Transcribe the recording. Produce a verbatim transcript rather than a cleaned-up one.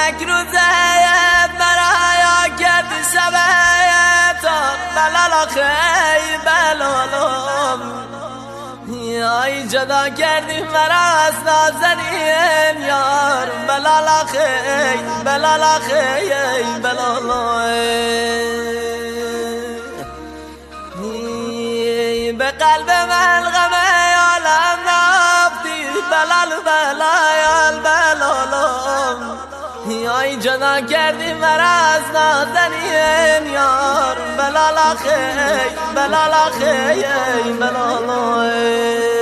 یک روزه برایا کردی شبیتا بلالا خی بلالم ای جدا کردی مرا از نازنین یار بلالا خی بلالا خی بلالا به قلب من غم عالم رفتی بلال بلال بلالم ای جدا کردی مرا از نازنین یار بلالا خی بلالا خی بلالا